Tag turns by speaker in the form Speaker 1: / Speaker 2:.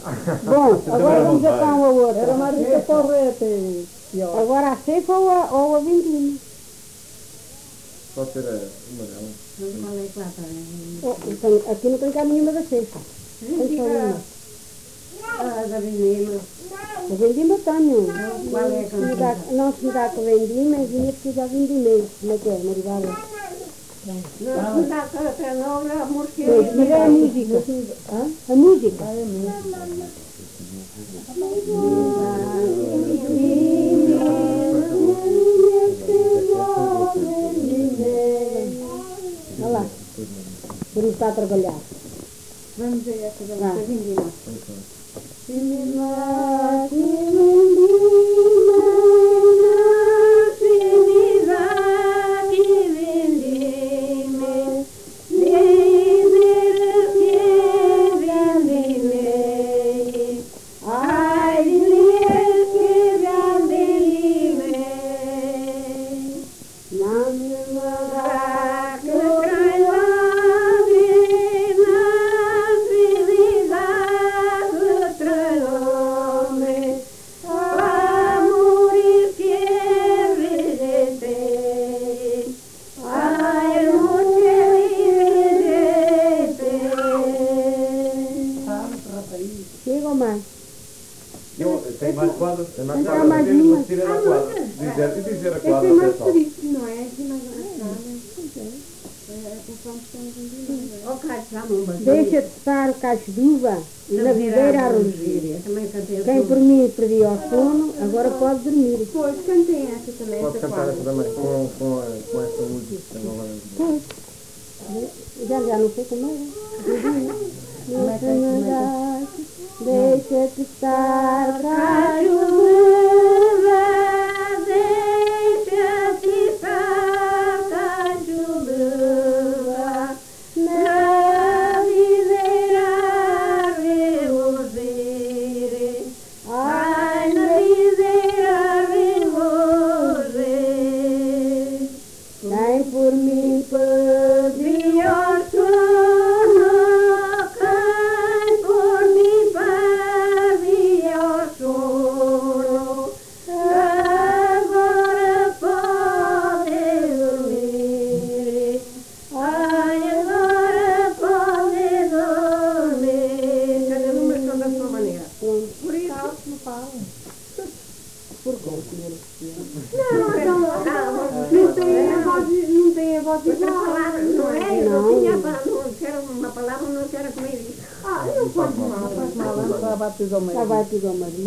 Speaker 1: Bom, agora vamos a cá uma outra.
Speaker 2: Era mais rica porreta.
Speaker 1: Agora a seca ou a vindima?
Speaker 3: Pode ser a amarela.
Speaker 4: Qual é que lá está?
Speaker 1: Então, aqui não tem cá nenhuma da seca. Tem só uma.
Speaker 4: A da vindima.
Speaker 1: A vindima tenho.
Speaker 4: Qual é a canção?
Speaker 1: Não se me dá com a vindima, vinha porque já vindimei. Como é que é, Maribara?
Speaker 4: Não se me dá com a canoa, a mosqueira.
Speaker 1: Pois, mas é a música. A música. Olha lá. Por isso está a trabalhar.
Speaker 4: Vamos ver essa da vindima.
Speaker 1: Chega ou mais?
Speaker 3: Tem mais quadros? Tem mais
Speaker 1: Então,
Speaker 3: quadros.
Speaker 1: mais
Speaker 3: Temos
Speaker 1: uma.
Speaker 3: que tirar a quadra. Dizer a
Speaker 4: Esse é
Speaker 3: quadra,
Speaker 4: mais
Speaker 3: pessoal.
Speaker 4: triste, não é? Aqui mais nada.
Speaker 1: Deixa de estar o cacho de uva na videira a rugir.
Speaker 4: Também cantei
Speaker 1: Quem por mim perdia o sono, agora pode dormir.
Speaker 4: Pois, cantei essa também.
Speaker 3: Pode
Speaker 4: essa
Speaker 3: cantar essa
Speaker 4: quadra.
Speaker 3: também, com essa música que tem agora.
Speaker 1: Pois. Já não sei como é. Deixa-te estar, cacho de uva, deixa-te estar, cacho de uva, na videira a reluzir. Ai, na videira a reluzir. Quem por mim perdia o sono, quem por mim perdia o sono, agora pode dormir. Ai, agora pode dormir.
Speaker 4: Cada uma são da sua maneira.
Speaker 1: Por isso,
Speaker 2: Não fala.
Speaker 1: por conta.
Speaker 4: Não tem a voz igual. Não é? Eu
Speaker 1: Não.
Speaker 4: não quero uma palavra, não quero comer isso.
Speaker 2: Não faz mal. Não faz mal. Ela batizou mesmo.
Speaker 1: Já vai pegar mais.